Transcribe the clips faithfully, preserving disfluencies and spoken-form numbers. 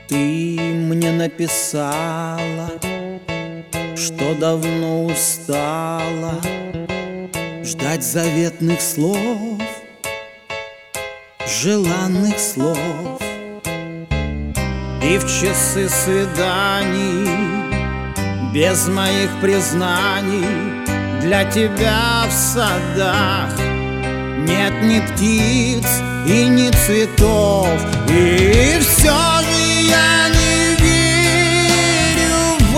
Ты мне написала, что давно устала ждать заветных слов, желанных слов. И в часы свиданий без моих признаний для тебя в садах нет ни птиц и ни цветов. И все же я не верю в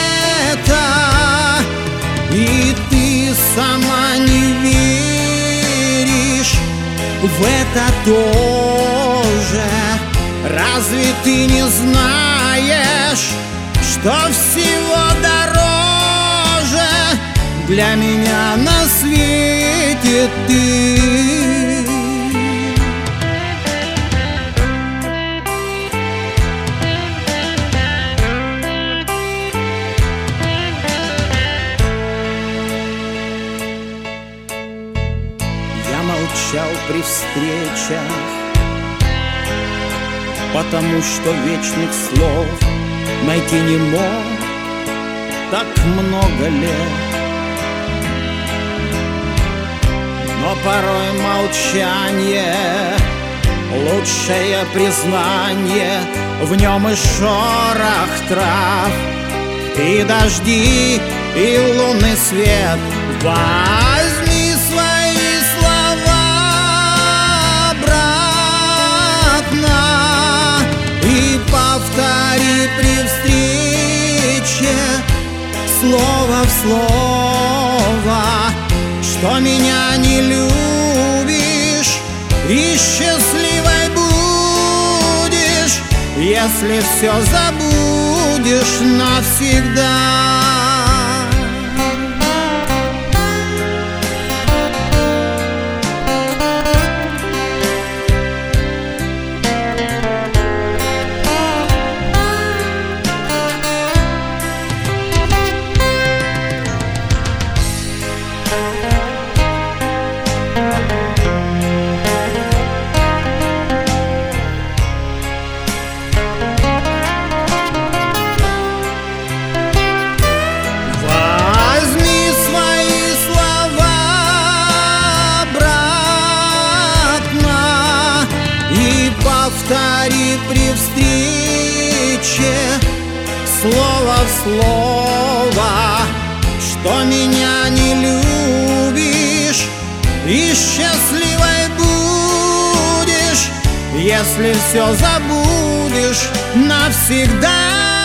это, и ты сама не веришь в это тоже. Разве ты не знаешь, что всего дороже для меня на свете ты? Я молчал при встречах, потому что вечных слов найти не мог так много лет. Но порой молчание — лучшее признание, в нем и шорох трав, и дожди, и лунный свет. Возьми свои слова обратно и повтори при встрече слово в слово, что меня не любишь и счастливой будешь, если все забудешь навсегда. Повтори при встрече слово в слово, что меня не любишь и счастливой будешь, если все забудешь навсегда.